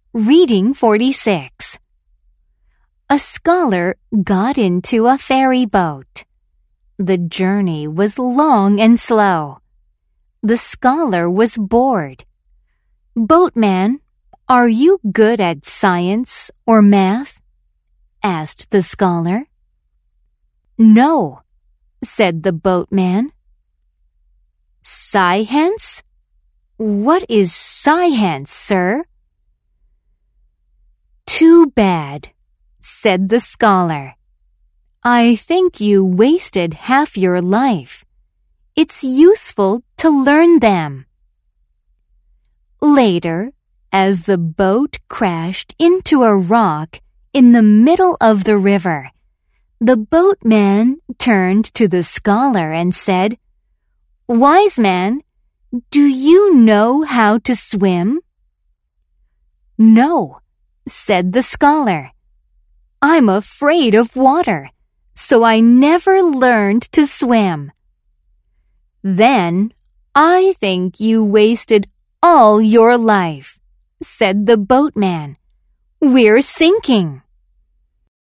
Reading 46. A scholar got into a ferry boat. The journey was long and slow. The scholar was bored. "Boatman, are you good at science or math?" asked the scholar. "No," said the boatman. "Science? What is science, sir?" "Too bad," said the scholar. "I think you wasted half your life. It's useful to learn them." Later, as the boat crashed into a rock in the middle of the river, the boatman turned to the scholar and said, "Wise man, do you know how to swim?" "No," said the scholar. "I'm afraid of water, so I never learned to swim." "Then I think you wasted all your life," said the boatman. "We're sinking."